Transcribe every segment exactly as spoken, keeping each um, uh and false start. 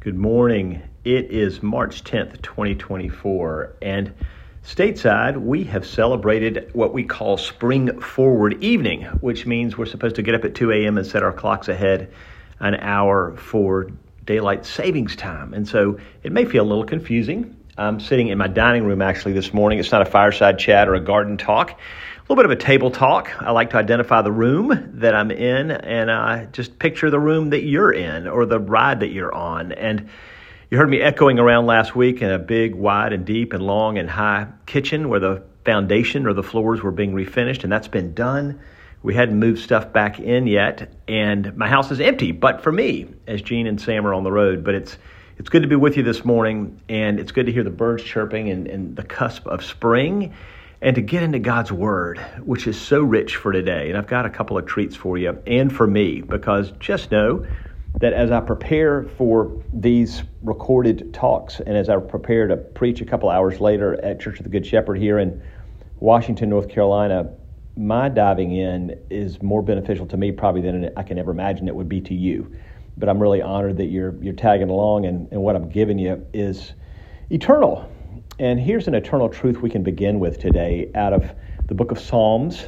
Good morning. It is March tenth, twenty twenty-four, and stateside we have celebrated what we call Spring Forward Evening, which means we're supposed to get up at two a.m. and set our clocks ahead an hour for daylight savings time. And so it may feel a little confusing. I'm sitting in my dining room actually this morning. It's not a fireside chat or a garden talk. A little bit of a table talk. I like to identify the room that I'm in and uh, just picture the room that you're in or the ride that you're on. And you heard me echoing around last week in a big, wide and deep and long and high kitchen where the foundation or the floors were being refinished, and that's been done. We hadn't moved stuff back in yet, and my house is empty, but for me, as Gene and Sam are on the road. But it's it's good to be with you this morning, and it's good to hear the birds chirping and, and the cusp of spring, and to get into God's Word, which is so rich for today. And I've got a couple of treats for you and for me, because just know that as I prepare for these recorded talks and as I prepare to preach a couple hours later at Church of the Good Shepherd here in Washington, North Carolina, my diving in is more beneficial to me probably than I can ever imagine it would be to you. But I'm really honored that you're you're tagging along, and, and what I'm giving you is eternal. And here's an eternal truth we can begin with today out of the book of Psalms.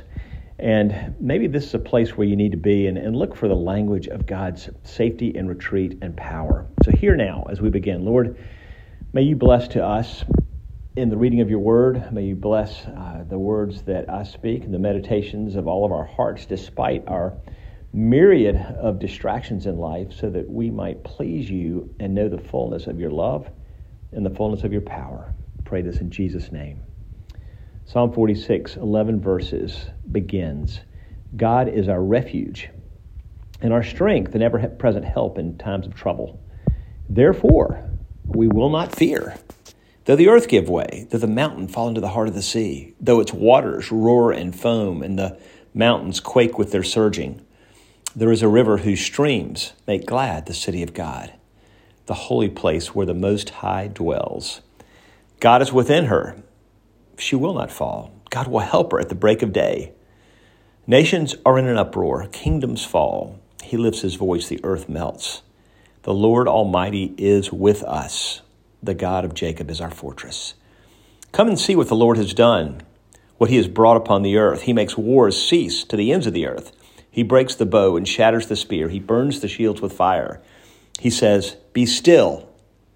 And maybe this is a place where you need to be and, and look for the language of God's safety and retreat and power. So here now, as we begin, Lord, may you bless to us in the reading of your word. May you bless uh, the words that I speak and the meditations of all of our hearts, despite our myriad of distractions in life, so that we might please you and know the fullness of your love and the fullness of your power. Pray this in Jesus' name. Psalm forty-six, eleven verses begins, God is our refuge and our strength and ever-present help in times of trouble. Therefore, we will not fear, though the earth give way, though the mountain fall into the heart of the sea, though its waters roar and foam and the mountains quake with their surging. There is a river whose streams make glad the city of God, the holy place where the Most High dwells. God is within her. She will not fall. God will help her at the break of day. Nations are in an uproar. Kingdoms fall. He lifts his voice. The earth melts. The Lord Almighty is with us. The God of Jacob is our fortress. Come and see what the Lord has done, what he has brought upon the earth. He makes wars cease to the ends of the earth. He breaks the bow and shatters the spear. He burns the shields with fire. He says, be still,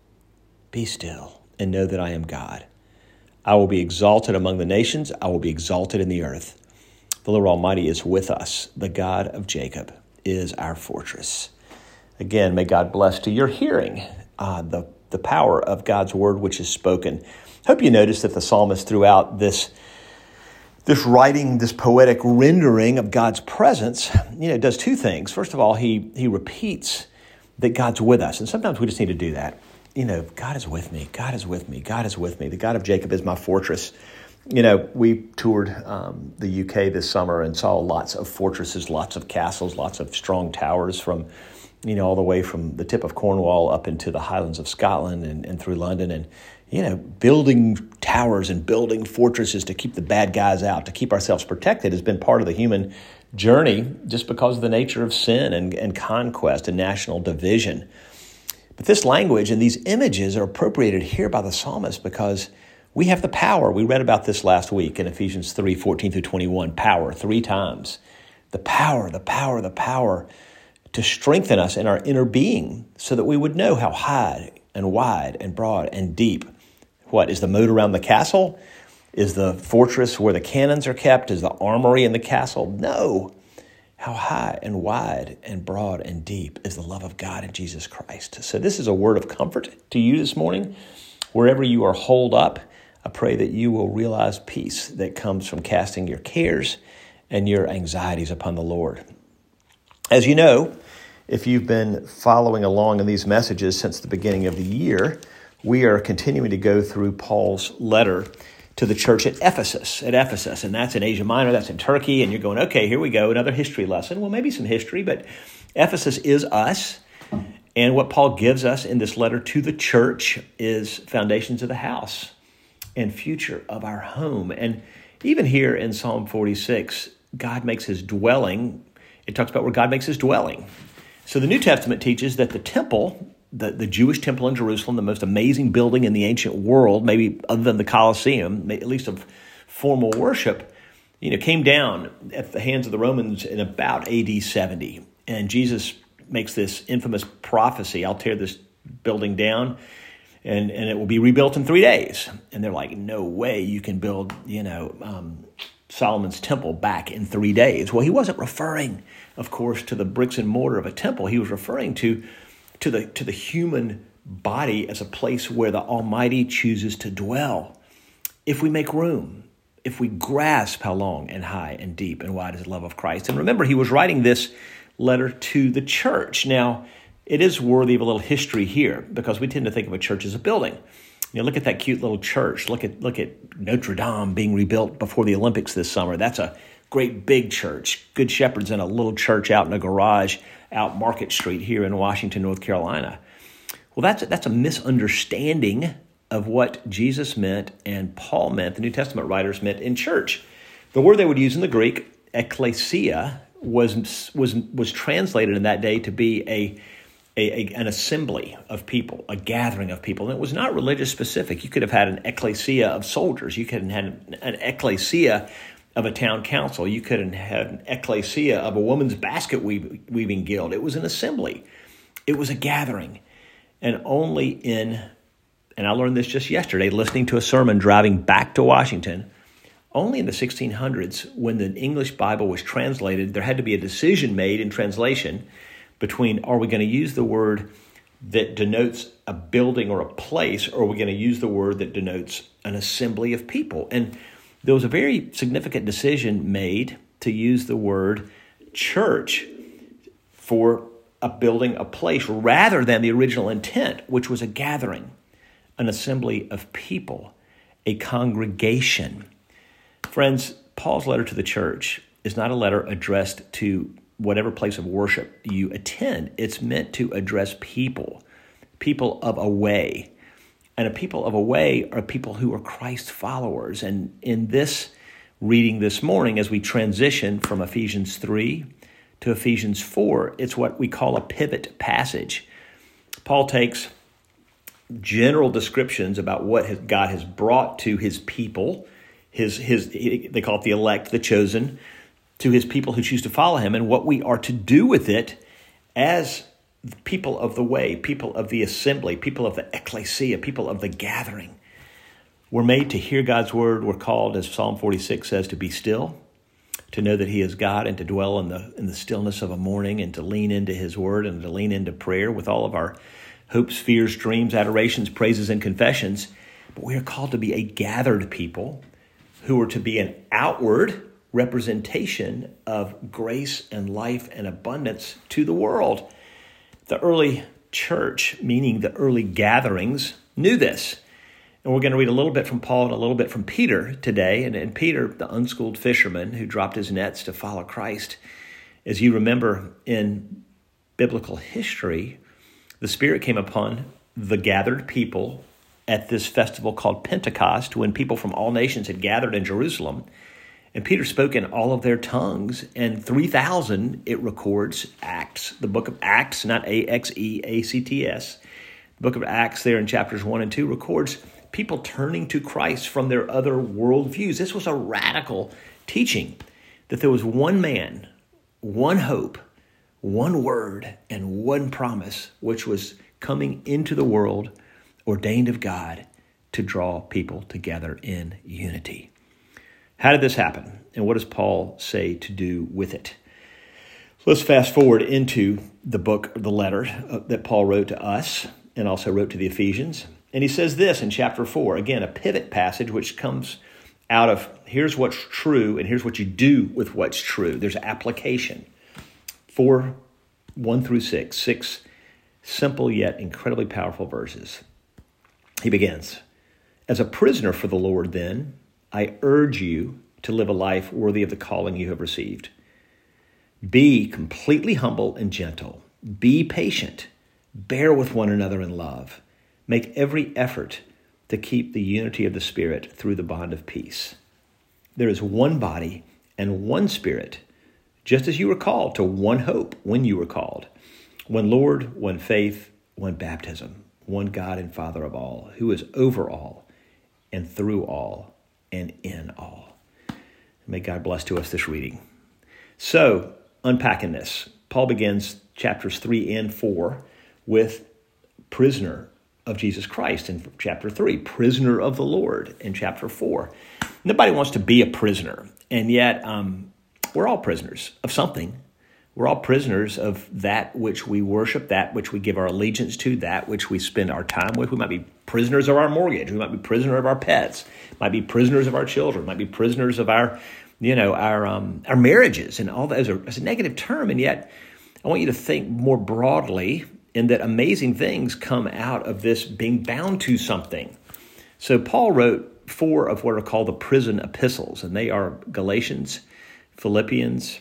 be still. And know that I am God. I will be exalted among the nations. I will be exalted in the earth. The Lord Almighty is with us. The God of Jacob is our fortress. Again, may God bless to your hearing uh, the, the power of God's word which is spoken. Hope you notice that the psalmist throughout this, this writing, this poetic rendering of God's presence, you know, does two things. First of all, he, he repeats that God's with us. And sometimes we just need to do that. You know, God is with me. God is with me. God is with me. The God of Jacob is my fortress. You know, we toured um, the U K this summer and saw lots of fortresses, lots of castles, lots of strong towers from, you know, all the way from the tip of Cornwall up into the Highlands of Scotland and, and through London. And, you know, building towers and building fortresses to keep the bad guys out, to keep ourselves protected has been part of the human journey just because of the nature of sin and, and conquest and national division. But this language and these images are appropriated here by the psalmist because we have the power. We read about this last week in Ephesians three, fourteen through twenty-one, power three times. The power, the power, the power to strengthen us in our inner being so that we would know how high and wide and broad and deep. What, is the moat around the castle? Is the fortress where the cannons are kept? Is the armory in the castle? No. How high and wide and broad and deep is the love of God in Jesus Christ. So this is a word of comfort to you this morning. Wherever you are holed up, I pray that you will realize peace that comes from casting your cares and your anxieties upon the Lord. As you know, if you've been following along in these messages since the beginning of the year, we are continuing to go through Paul's letter to the church at Ephesus, at Ephesus, and that's in Asia Minor, that's in Turkey, and you're going, okay, here we go, another history lesson. Well, maybe some history, but Ephesus is us, and what Paul gives us in this letter to the church is foundations of the house and future of our home. And even here in Psalm forty-six, God makes his dwelling, it talks about where God makes his dwelling. So the New Testament teaches that the temple the, the Jewish temple in Jerusalem, the most amazing building in the ancient world, maybe other than the Colosseum, at least of formal worship, you know, came down at the hands of the Romans in about A D seventy. And Jesus makes this infamous prophecy, I'll tear this building down and, and it will be rebuilt in three days. And they're like, no way you can build, you know, um, Solomon's temple back in three days. Well, he wasn't referring, of course, to the bricks and mortar of a temple. He was referring to, to the to the human body as a place where the Almighty chooses to dwell. If we make room, if we grasp how long and high and deep and wide is the love of Christ. And remember, he was writing this letter to the church. Now, it is worthy of a little history here because we tend to think of a church as a building. You know, look at that cute little church. Look at look at Notre Dame being rebuilt before the Olympics this summer. That's a great big church. Good Shepherd's in a little church out in a garage out Market Street here in Washington, North Carolina. Well, that's that's a misunderstanding of what Jesus meant and Paul meant, the New Testament writers meant in church. The word they would use in the Greek, ekklesia, was was was translated in that day to be a A, a, an assembly of people, a gathering of people. And it was not religious specific. You could have had an ecclesia of soldiers. You could have had an, an ecclesia of a town council. You could have had an ecclesia of a woman's basket weaving guild. It was an assembly. It was a gathering. And only in, and I learned this just yesterday, listening to a sermon driving back to Washington, only in the sixteen hundreds, when the English Bible was translated, there had to be a decision made in translation between, are we going to use the word that denotes a building or a place, or are we going to use the word that denotes an assembly of people? And there was a very significant decision made to use the word church for a building, a place, rather than the original intent, which was a gathering, an assembly of people, a congregation. Friends, Paul's letter to the church is not a letter addressed to whatever place of worship you attend. It's meant to address people, people of a way. And a people of a way are people who are Christ followers. And in this reading this morning, as we transition from Ephesians three to Ephesians four, it's what we call a pivot passage. Paul takes general descriptions about what God has brought to his people, his his they call it the elect, the chosen, to his people who choose to follow him, and what we are to do with it as people of the way, people of the assembly, people of the ecclesia, people of the gathering. We're made to hear God's word. We're called, as Psalm forty-six says, to be still, to know that he is God, and to dwell in the in the stillness of a morning, and to lean into his word, and to lean into prayer with all of our hopes, fears, dreams, adorations, praises, and confessions. But we are called to be a gathered people who are to be an outward representation of grace and life and abundance to the world. The early church, meaning the early gatherings, knew this. And we're going to read a little bit from Paul and a little bit from Peter today. And, and Peter, the unschooled fisherman who dropped his nets to follow Christ. As you remember in biblical history, the Spirit came upon the gathered people at this festival called Pentecost, when people from all nations had gathered in Jerusalem. And Peter spoke in all of their tongues, and three thousand, it records, Acts, the book of Acts, not A X E A C T S. The book of Acts there in chapters one and two records people turning to Christ from their other worldviews. This was a radical teaching, that there was one man, one hope, one word, and one promise, which was coming into the world, ordained of God, to draw people together in unity. How did this happen? And what does Paul say to do with it? So let's fast forward into the book, the letter that Paul wrote to us and also wrote to the Ephesians. And he says this in chapter four, again, a pivot passage which comes out of here's what's true and here's what you do with what's true. There's application. Four, one through six, six simple yet incredibly powerful verses. He begins, as a prisoner for the Lord, then, I urge you to live a life worthy of the calling you have received. Be completely humble and gentle. Be patient. Bear with one another in love. Make every effort to keep the unity of the Spirit through the bond of peace. There is one body and one Spirit, just as you were called to one hope when you were called. One Lord, one faith, one baptism, one God and Father of all, who is over all and through all and in all. May God bless to us this reading. So, unpacking this, Paul begins chapters three and four with prisoner of Jesus Christ in chapter three, prisoner of the Lord in chapter four. Nobody wants to be a prisoner, and yet um, we're all prisoners of something. We're all prisoners of that which we worship, that which we give our allegiance to, that which we spend our time with. We might be prisoners of our mortgage. We might be prisoners of our pets. Might be prisoners of our children. Might be prisoners of our, you know, our um, our marriages, and all that as a, as a negative term. And yet, I want you to think more broadly in that amazing things come out of this being bound to something. So Paul wrote four of what are called the prison epistles, and they are Galatians, Philippians,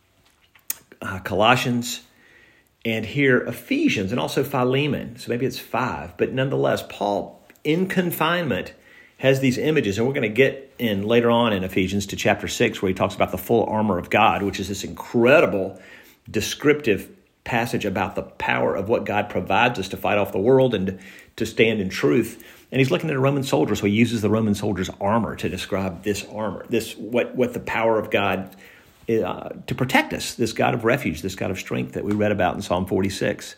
uh, Colossians, and here Ephesians, and also Philemon. So maybe it's five, but nonetheless, Paul in confinement has these images, and we're going to get in later on in Ephesians to chapter six, where he talks about the full armor of God, which is this incredible descriptive passage about the power of what God provides us to fight off the world and to stand in truth. And he's looking at a Roman soldier, so he uses the Roman soldier's armor to describe this armor, this what what the power of God uh, to protect us, this God of refuge, this God of strength that we read about in Psalm forty-six.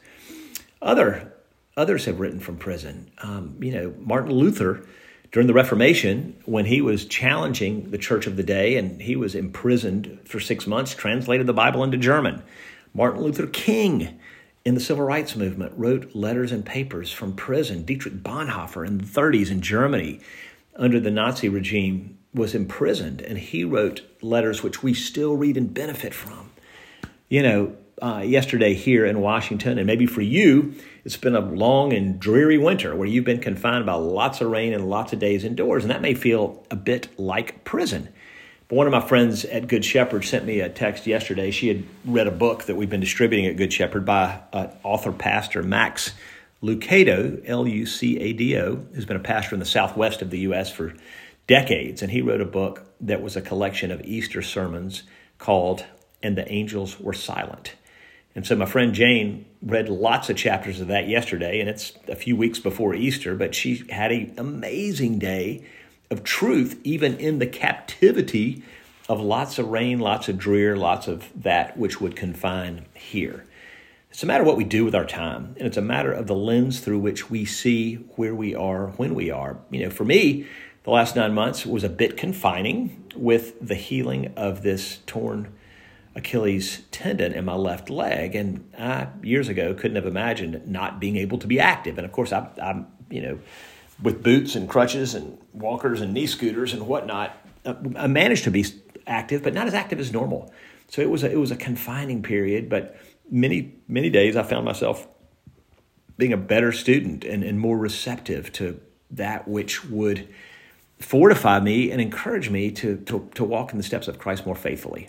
Other others have written from prison. Um, you know, Martin Luther, during the Reformation, when he was challenging the church of the day, and he was imprisoned for six months, translated the Bible into German. Martin Luther King, in the Civil Rights Movement, wrote letters and papers from prison. Dietrich Bonhoeffer in the thirties in Germany, under the Nazi regime, was imprisoned, and he wrote letters which we still read and benefit from. You know, uh, yesterday here in Washington, and maybe for you, it's been a long and dreary winter where you've been confined by lots of rain and lots of days indoors, and that may feel a bit like prison. But one of my friends at Good Shepherd sent me a text yesterday. She had read a book that we've been distributing at Good Shepherd by uh, author, pastor Max Lucado, L U C A D O, who's been a pastor in the southwest of the U S for decades. And he wrote a book that was a collection of Easter sermons called And the Angels Were Silent. And so my friend Jane read lots of chapters of that yesterday, and it's a few weeks before Easter, but she had an amazing day of truth, even in the captivity of lots of rain, lots of drear, lots of that which would confine here. It's a matter of what we do with our time, and it's a matter of the lens through which we see where we are, when we are. You know, for me, the last nine months was a bit confining with the healing of this torn Achilles tendon in my left leg, and I, years ago, couldn't have imagined not being able to be active. And of course, I, I'm, you know, with boots and crutches and walkers and knee scooters and whatnot, I managed to be active, but not as active as normal. So it was a, it was a confining period, but many, many days I found myself being a better student and, and more receptive to that which would fortify me and encourage me to, to, to walk in the steps of Christ more faithfully.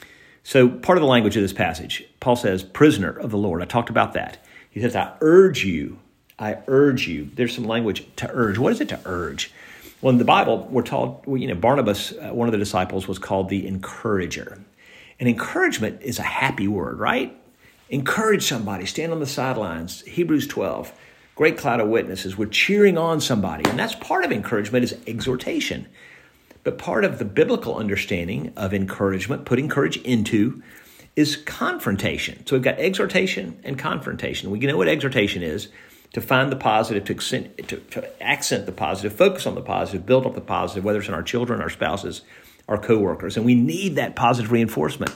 So part of the language of this passage, Paul says, prisoner of the Lord. I talked about that. He says, I urge you, I urge you. There's some language to urge. What is it to urge? Well, in the Bible, we're told, you know, Barnabas, uh, one of the disciples, was called the encourager. And encouragement is a happy word, right? Encourage somebody, stand on the sidelines. Hebrews twelve, great cloud of witnesses. We're cheering on somebody. And that's part of encouragement is exhortation. But part of the biblical understanding of encouragement, putting courage into, is confrontation. So we've got exhortation and confrontation. We know what exhortation is, to find the positive, to accent, to, to accent the positive, focus on the positive, build up the positive, whether it's in our children, our spouses, our coworkers. And we need that positive reinforcement.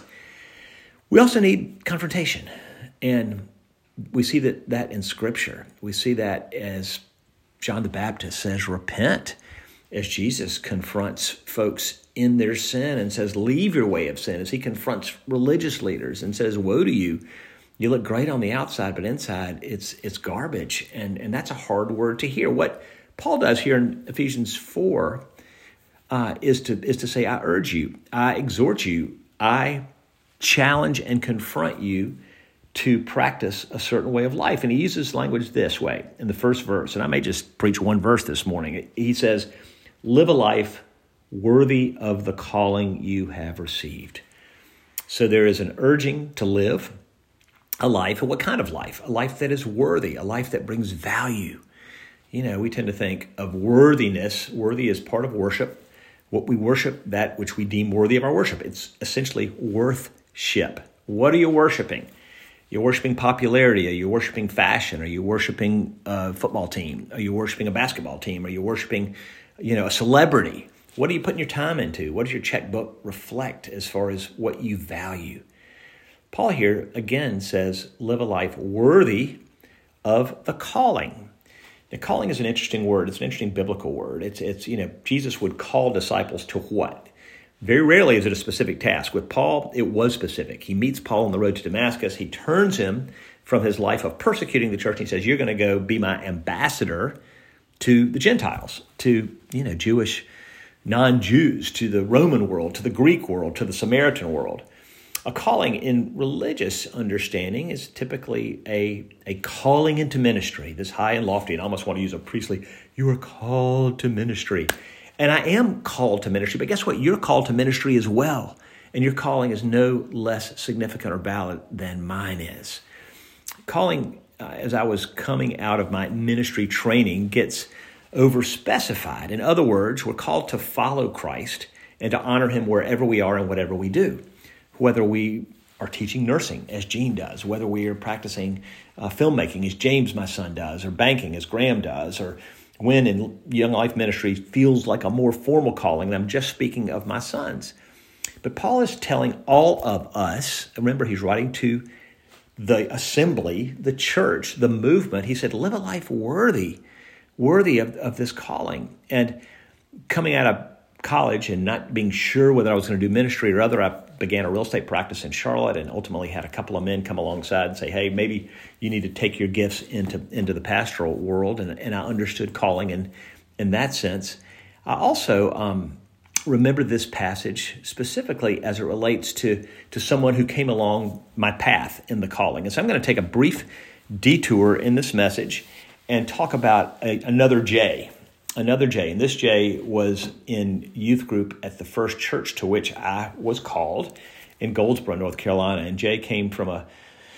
We also need confrontation. And we see that, that in Scripture. We see that as John the Baptist says, repent, as Jesus confronts folks in their sin and says, leave your way of sin, as he confronts religious leaders and says, woe to you. You look great on the outside, but inside it's it's garbage. And, and that's a hard word to hear. What Paul does here in Ephesians four uh, is to is to say, I urge you, I exhort you, I challenge and confront you to practice a certain way of life. And he uses language this way in the first verse. And I may just preach one verse this morning. He says, live a life worthy of the calling you have received. So there is an urging to live. a life, and what kind of life? A life that is worthy, a life that brings value. You know, we tend to think of worthiness. Worthy is part of worship. What we worship, that which we deem worthy of our worship. It's essentially worthship. What are you worshiping? You're worshiping popularity. Are you worshiping fashion? Are you worshiping a football team? Are you worshiping a basketball team? Are you worshiping, you know, a celebrity? What are you putting your time into? What does your checkbook reflect as far as what you value? Paul here again says, live a life worthy of the calling. Now, calling is an interesting word. It's an interesting biblical word. It's, it's you know, Jesus would call disciples to what? Very rarely is it a specific task. With Paul, it was specific. He meets Paul on the road to Damascus. He turns him from his life of persecuting the church. And he says, you're going to go be my ambassador to the Gentiles, to, you know, Jewish non-Jews, to the Roman world, to the Greek world, to the Samaritan world. A calling in religious understanding is typically a, a calling into ministry, this high and lofty, and I almost want to use a priestly, you are called to ministry. And I am called to ministry, but guess what? You're called to ministry as well. And your calling is no less significant or valid than mine is. Calling, uh, as I was coming out of my ministry training, gets over-specified. In other words, we're called to follow Christ and to honor him wherever we are and whatever we do. Whether we are teaching nursing, as Gene does, whether we are practicing uh, filmmaking, as James, my son, does, or banking, as Graham does, or when in Young Life Ministry feels like a more formal calling, and I'm just speaking of my sons. But Paul is telling all of us, remember he's writing to the assembly, the church, the movement. He said, live a life worthy, worthy of, of this calling. And coming out of college and not being sure whether I was going to do ministry or other, I began a real estate practice in Charlotte and ultimately had a couple of men come alongside and say, hey, maybe you need to take your gifts into, into the pastoral world. And, and I understood calling in, in that sense. I also um, remember this passage specifically as it relates to, to someone who came along my path in the calling. And so I'm going to take a brief detour in this message and talk about a, another Jay. Another Jay, and this Jay was in youth group at the first church to which I was called in Goldsboro, North Carolina. And Jay came from a,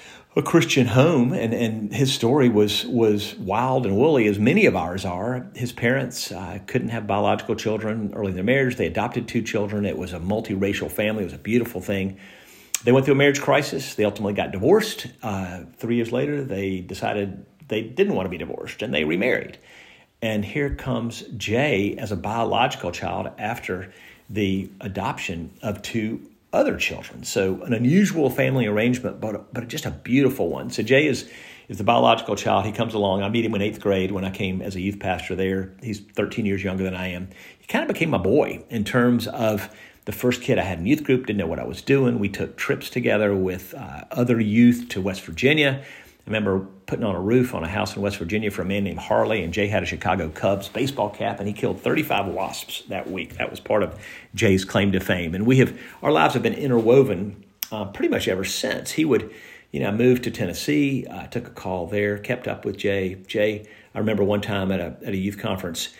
a Christian home, and, and his story was was wild and woolly, as many of ours are. His parents uh, couldn't have biological children early in their marriage. They adopted two children. It was a multiracial family. It was a beautiful thing. They went through a marriage crisis. They ultimately got divorced. Uh, three years later, they decided they didn't want to be divorced, and they remarried. And here comes Jay as a biological child after the adoption of two other children. So an unusual family arrangement, but but just a beautiful one. So Jay is, is the biological child. He comes along. I meet him in eighth grade when I came as a youth pastor there. He's thirteen years younger than I am. He kind of became my boy in terms of the first kid I had in youth group, didn't know what I was doing. We took trips together with uh, other youth to West Virginia. I remember putting on a roof on a house in West Virginia for a man named Harley, and Jay had a Chicago Cubs baseball cap, and he killed thirty-five wasps that week. That was part of Jay's claim to fame. And we have, our lives have been interwoven uh, pretty much ever since. He would, you know, move to Tennessee. I uh, took a call there, kept up with Jay. Jay, I remember one time at a at a youth conference,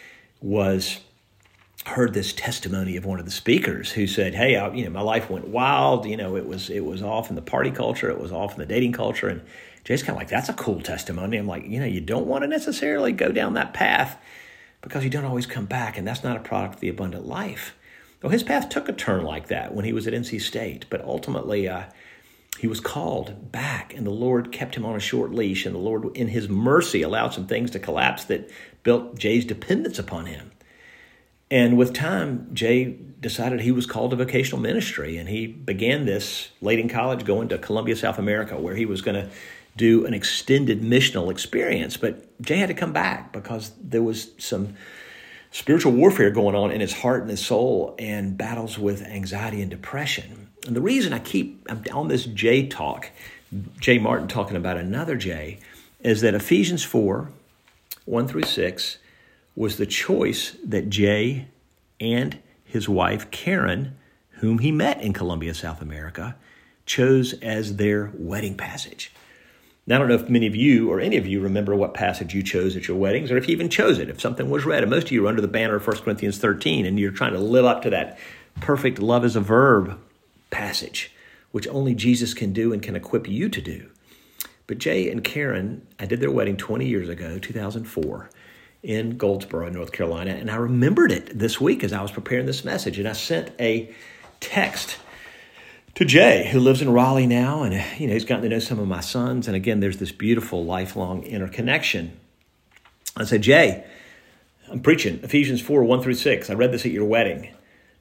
was heard this testimony of one of the speakers who said, hey, I, you know, my life went wild. You know, it was it was off in the party culture. It was off in the dating culture. And Jay's kind of like, that's a cool testimony. I'm like, you know, you don't want to necessarily go down that path because you don't always come back, and that's not a product of the abundant life. Well, his path took a turn like that when he was at N C State, but ultimately uh, he was called back, and the Lord kept him on a short leash, and the Lord, in his mercy, allowed some things to collapse that built Jay's dependence upon him. And with time, Jay decided he was called to vocational ministry, and he began this late in college, going to Columbia, South America, where he was going to do an extended missional experience. But Jay had to come back because there was some spiritual warfare going on in his heart and his soul, and battles with anxiety and depression. And the reason I keep I'm on this Jay talk, Jay Martin talking about another Jay, is that Ephesians four, one through six, was the choice that Jay and his wife, Karen, whom he met in Columbia, South America, chose as their wedding passage. Now, I don't know if many of you or any of you remember what passage you chose at your weddings, or if you even chose it, if something was read. And most of you are under the banner of First Corinthians thirteen, and you're trying to live up to that perfect love is a verb passage, which only Jesus can do and can equip you to do. But Jay and Karen, I did their wedding twenty years ago, two thousand four, in Goldsboro, North Carolina. And I remembered it this week as I was preparing this message. And I sent a text to Jay, who lives in Raleigh now. And, you know, he's gotten to know some of my sons. And again, there's this beautiful lifelong interconnection. I said, Jay, I'm preaching Ephesians four, one through six. I read this at your wedding.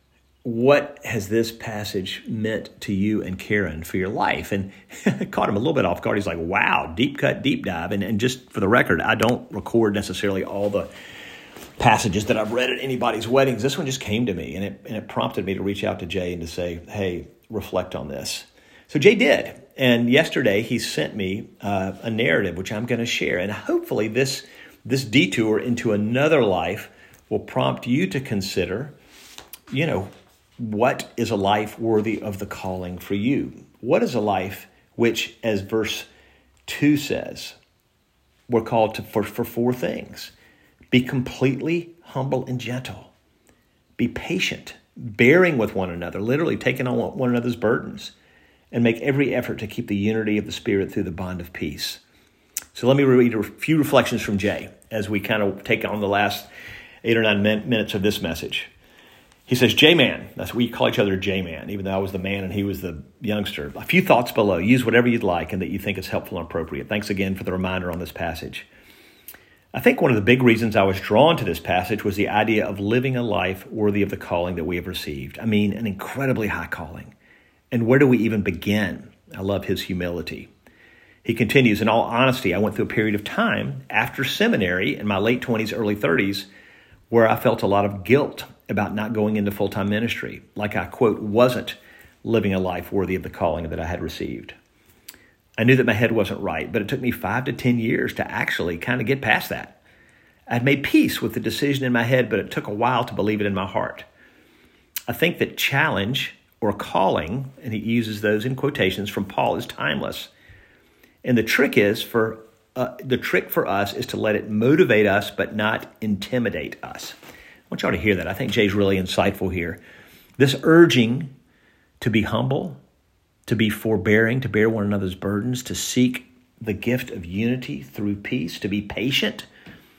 What has this passage meant to you and Karen for your life? And I caught him a little bit off guard. He's like, wow, deep cut, deep dive. And, and just for the record, I don't record necessarily all the passages that I've read at anybody's weddings. This one just came to me, and it, and it prompted me to reach out to Jay and to say, hey, reflect on this. So Jay did. And yesterday he sent me uh, a narrative, which I'm going to share. And hopefully this, this detour into another life will prompt you to consider, you know, what is a life worthy of the calling for you? What is a life which, as verse two says, we're called to for, for four things. Be completely humble and gentle. Be patient, bearing with one another, literally taking on one another's burdens, and make every effort to keep the unity of the Spirit through the bond of peace. So let me read a few reflections from Jay as we kind of take on the last eight or nine min- minutes of this message. He says, J-Man, that's we call each other J-Man, even though I was the man and he was the youngster. A few thoughts below. Use whatever you'd like and that you think is helpful and appropriate. Thanks again for the reminder on this passage. I think one of the big reasons I was drawn to this passage was the idea of living a life worthy of the calling that we have received. I mean, an incredibly high calling. And where do we even begin? I love his humility. He continues, in all honesty, I went through a period of time after seminary in my late twenties, early thirties, where I felt a lot of guilt about not going into full-time ministry, like I, quote, wasn't living a life worthy of the calling that I had received. I knew that my head wasn't right, but it took me five to ten years to actually kind of get past that. I'd made peace with the decision in my head, but it took a while to believe it in my heart. I think that challenge or calling, and he uses those in quotations from Paul, is timeless. And the trick is for uh, the trick for us is to let it motivate us, but not intimidate us. I want y'all to hear that. I think Jay's really insightful here. This urging to be humble, to be forbearing, to bear one another's burdens, to seek the gift of unity through peace, to be patient,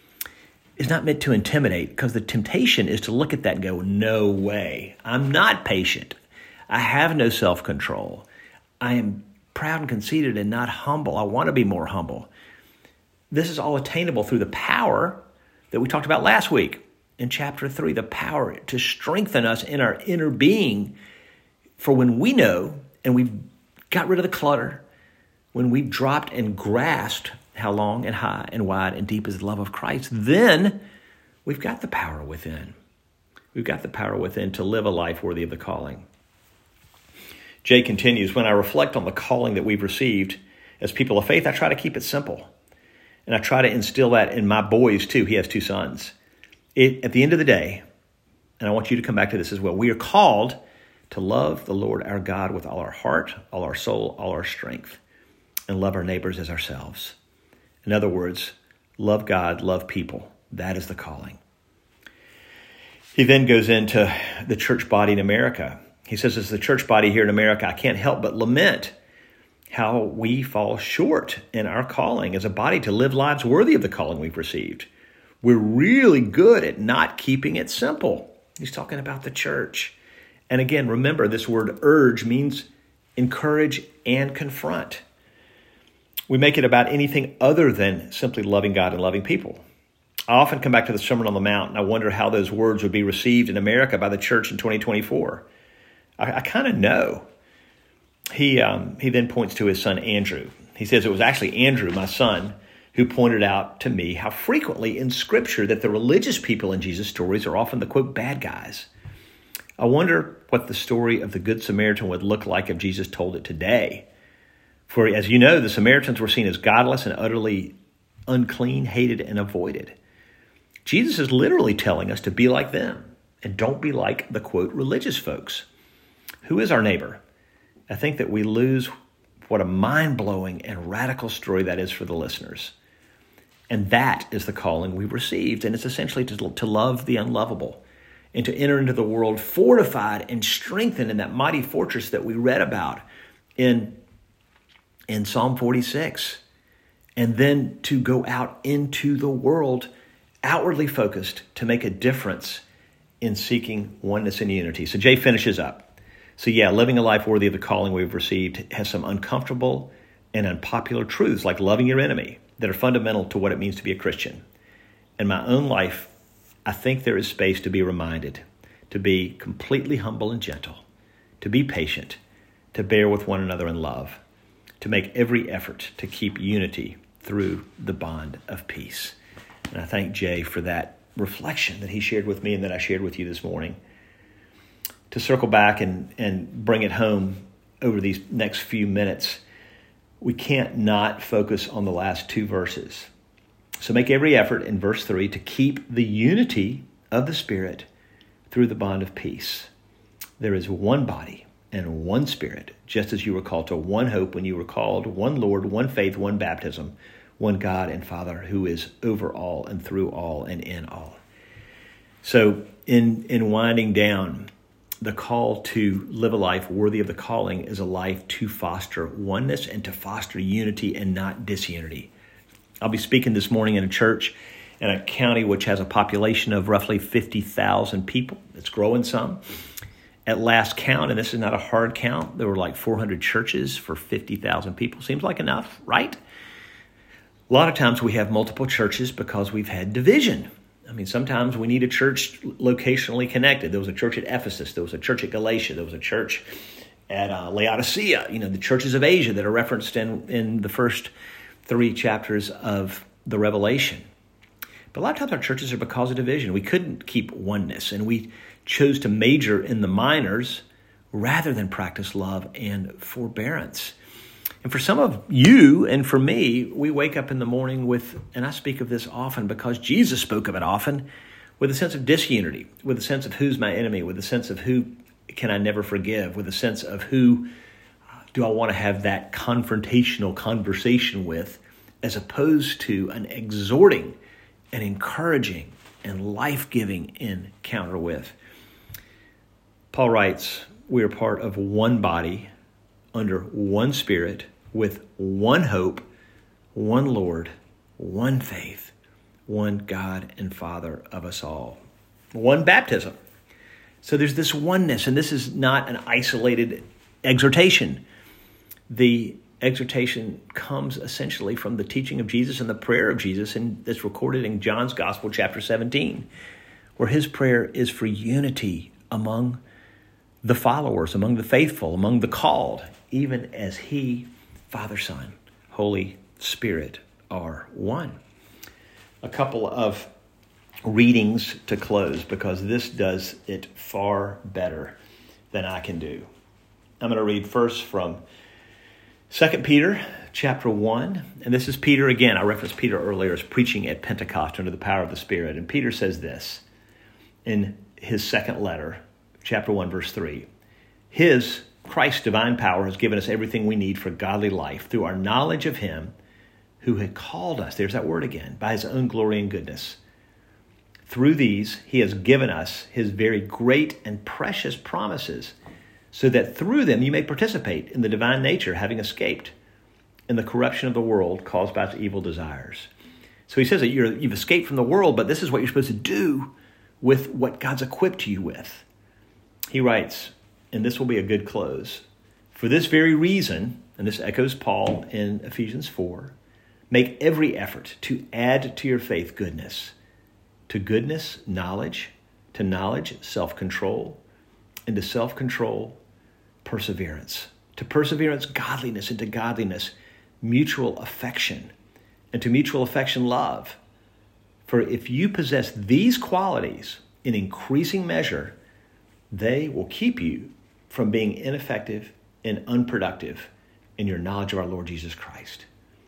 is not meant to intimidate, because the temptation is to look at that and go, no way. I'm not patient. I have no self-control. I am proud and conceited and not humble. I want to be more humble. This is all attainable through the power that we talked about last week. In chapter three, the power to strengthen us in our inner being for when we know and we've got rid of the clutter, when we've dropped and grasped how long and high and wide and deep is the love of Christ, then we've got the power within. We've got the power within to live a life worthy of the calling. Jay continues, when I reflect on the calling that we've received as people of faith, I try to keep it simple. And I try to instill that in my boys too. He has two sons. It, at the end of the day, and I want you to come back to this as well, we are called to love the Lord our God with all our heart, all our soul, all our strength, and love our neighbors as ourselves. In other words, love God, love people. That is the calling. He then goes into the church body in America. He says, as the church body here in America, I can't help but lament how we fall short in our calling as a body to live lives worthy of the calling we've received. We're really good at not keeping it simple. He's talking about the church. And again, remember, this word urge means encourage and confront. We make it about anything other than simply loving God and loving people. I often come back to the Sermon on the Mount, and I wonder how those words would be received in America by the church in twenty twenty-four. I, I kind of know. He, um, he then points to his son, Andrew. He says it was actually Andrew, my son, who pointed out to me how frequently in Scripture that the religious people in Jesus' stories are often the, quote, bad guys. I wonder what the story of the Good Samaritan would look like if Jesus told it today. For as you know, the Samaritans were seen as godless and utterly unclean, hated, and avoided. Jesus is literally telling us to be like them and don't be like the, quote, religious folks. Who is our neighbor? I think that we lose what a mind-blowing and radical story that is for the listeners. And that is the calling we've received. And it's essentially to, to love the unlovable and to enter into the world fortified and strengthened in that mighty fortress that we read about in, in Psalm forty-six. and then to go out into the world outwardly focused to make a difference in seeking oneness and unity. So Jay finishes up. So yeah, living a life worthy of the calling we've received has some uncomfortable and unpopular truths like loving your enemy that are fundamental to what it means to be a Christian. In my own life, I think there is space to be reminded, to be completely humble and gentle, to be patient, to bear with one another in love, to make every effort to keep unity through the bond of peace. And I thank Jay for that reflection that he shared with me and that I shared with you this morning. To circle back and, and bring it home over these next few minutes, we can't not focus on the last two verses. So make every effort in verse three to keep the unity of the Spirit through the bond of peace. There is one body and one Spirit, just as you were called to one hope when you were called, one Lord, one faith, one baptism, one God and Father who is over all and through all and in all. So in, in winding down, the call to live a life worthy of the calling is a life to foster oneness and to foster unity and not disunity. I'll be speaking this morning in a church in a county which has a population of roughly fifty thousand people. It's growing some. At last count, and this is not a hard count, there were like four hundred churches for fifty thousand people. Seems like enough, right? A lot of times we have multiple churches because we've had division. I mean, sometimes we need a church locationally connected. There was a church at Ephesus. There was a church at Galatia. There was a church at uh, Laodicea. You know, the churches of Asia that are referenced in, in the first three chapters of the Revelation. But a lot of times our churches are because of division. We couldn't keep oneness, and we chose to major in the minors rather than practice love and forbearance. And for some of you and for me, we wake up in the morning with, and I speak of this often because Jesus spoke of it often, with a sense of disunity, with a sense of who's my enemy, with a sense of who can I never forgive, with a sense of who do I want to have that confrontational conversation with, as opposed to an exhorting and encouraging and life-giving encounter with. Paul writes, we are part of one body, under one Spirit, with one hope, one Lord, one faith, one God and Father of us all. One baptism. So there's this oneness, and this is not an isolated exhortation. The exhortation comes essentially from the teaching of Jesus and the prayer of Jesus, and that's recorded in John's Gospel, chapter seventeen, where his prayer is for unity among the followers, among the faithful, among the called, even as he, Father, Son, Holy Spirit are one. A couple of readings to close, because this does it far better than I can do. I'm going to read first from Second Peter chapter one, and this is Peter again. I referenced Peter earlier as preaching at Pentecost under the power of the Spirit. And Peter says this in his second letter, chapter one, verse three. His, Christ's divine power has given us everything we need for godly life through our knowledge of him who had called us, there's that word again, by his own glory and goodness. Through these, he has given us his very great and precious promises, so that through them you may participate in the divine nature, having escaped in the corruption of the world caused by its evil desires. So he says that you're, you've escaped from the world, but this is what you're supposed to do with what God's equipped you with. He writes, and this will be a good close, for this very reason, and this echoes Paul in Ephesians four, make every effort to add to your faith goodness, to goodness, knowledge, to knowledge, self-control, and to self-control, perseverance, to perseverance, godliness, and to godliness, mutual affection, and to mutual affection, love. For if you possess these qualities in increasing measure, they will keep you from being ineffective and unproductive in your knowledge of our Lord Jesus Christ.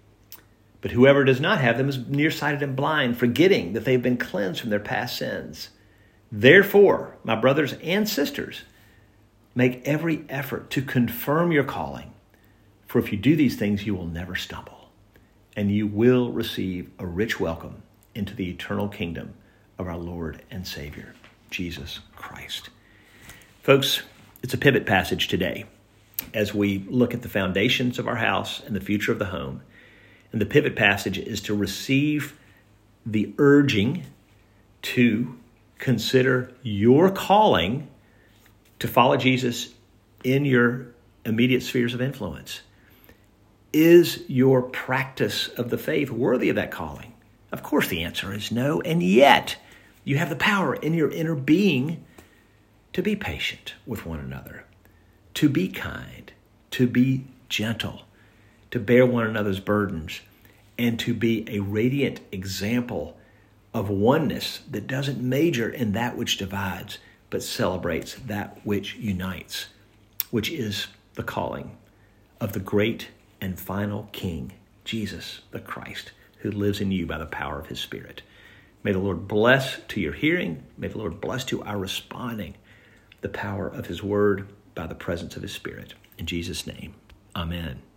But whoever does not have them is nearsighted and blind, forgetting that they've been cleansed from their past sins. Therefore, my brothers and sisters, make every effort to confirm your calling. For if you do these things, you will never stumble, and you will receive a rich welcome into the eternal kingdom of our Lord and Savior, Jesus Christ. Folks, it's a pivot passage today as we look at the foundations of our house and the future of the home. And the pivot passage is to receive the urging to consider your calling to follow Jesus in your immediate spheres of influence. Is your practice of the faith worthy of that calling? Of course, the answer is no. And yet, you have the power in your inner being to be patient with one another, to be kind, to be gentle, to bear one another's burdens, and to be a radiant example of oneness that doesn't major in that which divides, but celebrates that which unites, which is the calling of the great and final King, Jesus the Christ, who lives in you by the power of his Spirit. May the Lord bless to your hearing. May the Lord bless to our responding the power of his word by the presence of his Spirit. In Jesus' name, amen.